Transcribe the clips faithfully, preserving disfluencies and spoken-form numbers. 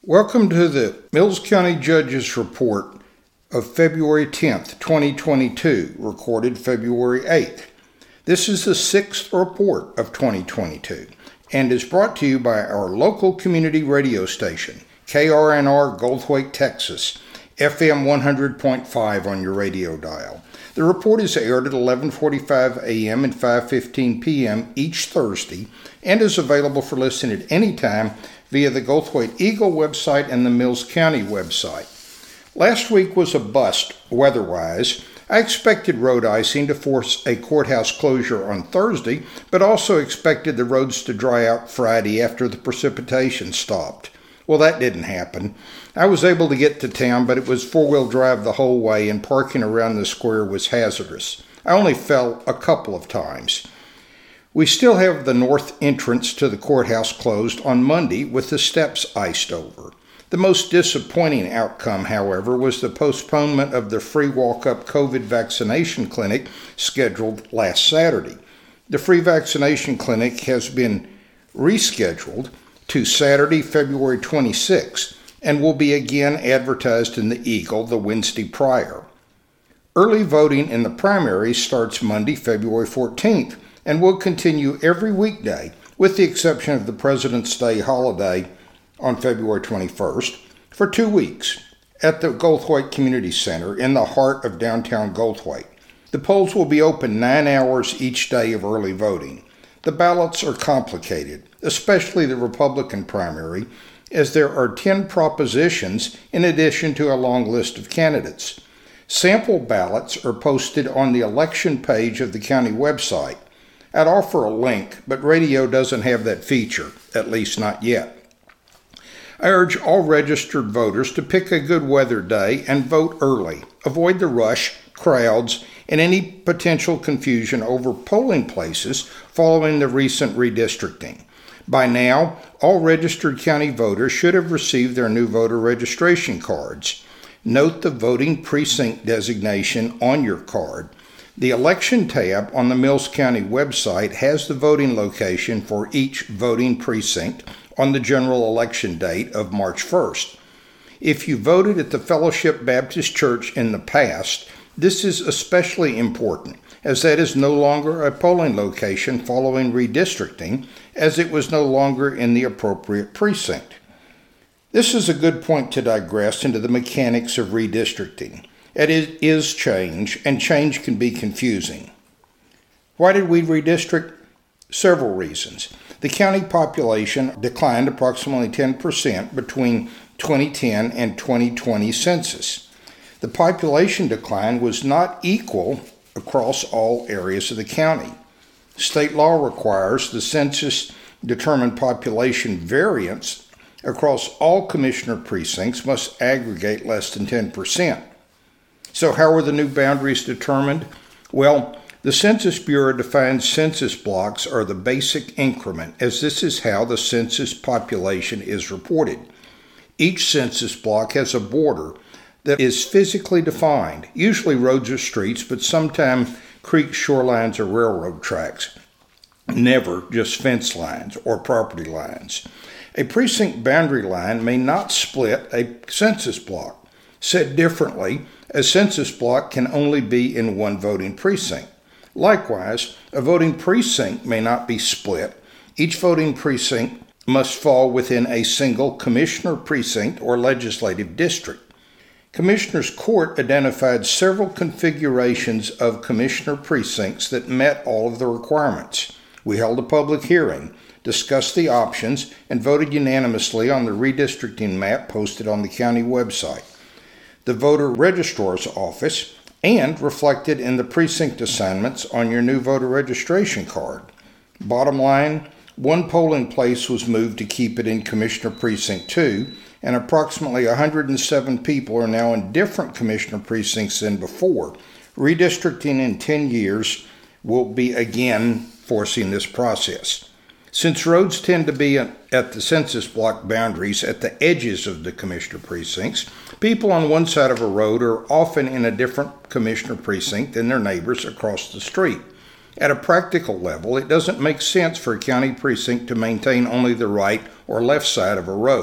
Welcome to the Mills County Judge's Report of February tenth, twenty twenty-two, recorded February eighth. This is the sixth report of twenty twenty-two and is brought to you by our local community radio station, K R N R Goldthwaite, Texas, F M one hundred point five on your radio dial. The report is aired at eleven forty-five a.m. and five fifteen p.m. each Thursday and is available for listening at any time via the Goldthwaite Eagle website and the Mills County website. Last week was a bust weather-wise. I expected road icing to force a courthouse closure on Thursday, but also expected the roads to dry out Friday after the precipitation stopped. Well, that didn't happen. I was able to get to town, but it was four-wheel drive the whole way, and parking around the square was hazardous. I only fell a couple of times. We still have the north entrance to the courthouse closed on Monday with the steps iced over. The most disappointing outcome, however, was the postponement of the free walk-up COVID vaccination clinic scheduled last Saturday. The free vaccination clinic has been rescheduled to Saturday, February twenty-sixth, and will be again advertised in the Eagle the Wednesday prior. Early voting in the primaries starts Monday, February fourteenth, and will continue every weekday, with the exception of the President's Day holiday on February twenty-first, for two weeks at the Goldthwaite Community Center in the heart of downtown Goldthwaite. The polls will be open nine hours each day of early voting. The ballots are complicated, especially the Republican primary, as there are ten propositions in addition to a long list of candidates. Sample ballots are posted on the election page of the county website. I'd offer a link, but radio doesn't have that feature, at least not yet. I urge all registered voters to pick a good weather day and vote early. Avoid the rush, crowds, and any potential confusion over polling places following the recent redistricting. By now, all registered county voters should have received their new voter registration cards. Note the voting precinct designation on your card. The election tab on the Mills County website has the voting location for each voting precinct on the general election date of March first. If you voted at the Fellowship Baptist Church in the past, this is especially important, as that is no longer a polling location following redistricting, as it was no longer in the appropriate precinct. This is a good point to digress into the mechanics of redistricting. It is change, and change can be confusing. Why did we redistrict? Several reasons. The county population declined approximately ten percent between twenty ten and twenty twenty census. The population decline was not equal across all areas of the county. State law requires the census-determined population variance across all commissioner precincts must aggregate less than ten percent. So how were the new boundaries determined? Well, the Census Bureau defines census blocks are the basic increment, as this is how the census population is reported. Each census block has a border that is physically defined, usually roads or streets, but sometimes creeks, shorelines, or railroad tracks. Never just fence lines or property lines. A precinct boundary line may not split a census block. Said differently, a census block can only be in one voting precinct. Likewise, a voting precinct may not be split. Each voting precinct must fall within a single commissioner precinct or legislative district. Commissioners Court identified several configurations of commissioner precincts that met all of the requirements. We held a public hearing, discussed the options, and voted unanimously on the redistricting map posted on the county website, the voter registrar's office, and reflected in the precinct assignments on your new voter registration card. Bottom line, one polling place was moved to keep it in Commissioner Precinct two, and approximately one hundred seven people are now in different commissioner precincts than before. Redistricting in ten years will be again forcing this process. Since roads tend to be at the census block boundaries at the edges of the commissioner precincts, people on one side of a road are often in a different commissioner precinct than their neighbors across the street. At a practical level, it doesn't make sense for a county precinct to maintain only the right or left side of a road.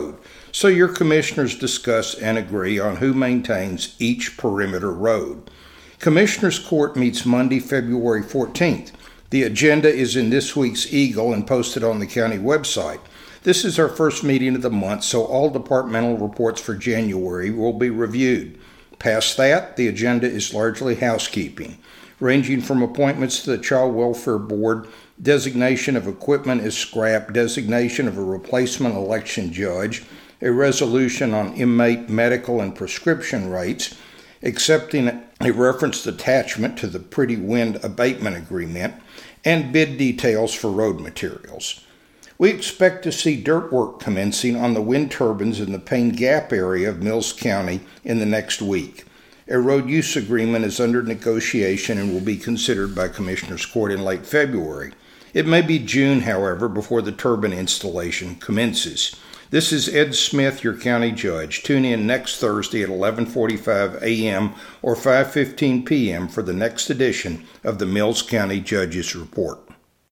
So your commissioners discuss and agree on who maintains each perimeter road. Commissioners Court meets Monday, February fourteenth. The agenda is in this week's Eagle and posted on the county website. This is our first meeting of the month, so all departmental reports for January will be reviewed. Past that, the agenda is largely housekeeping, ranging from appointments to the Child Welfare Board, designation of equipment as scrap, designation of a replacement election judge, a resolution on inmate medical and prescription rates, accepting a referenced attachment to the Pretty Wind abatement agreement, and bid details for road materials. We expect to see dirt work commencing on the wind turbines in the Payne Gap area of Mills County in the next week. A road use agreement is under negotiation and will be considered by Commissioners Court in late February. It may be June, however, before the turbine installation commences. This is Ed Smith, your county judge. Tune in next Thursday at eleven forty-five a.m. or five fifteen p.m. for the next edition of the Mills County Judges Report.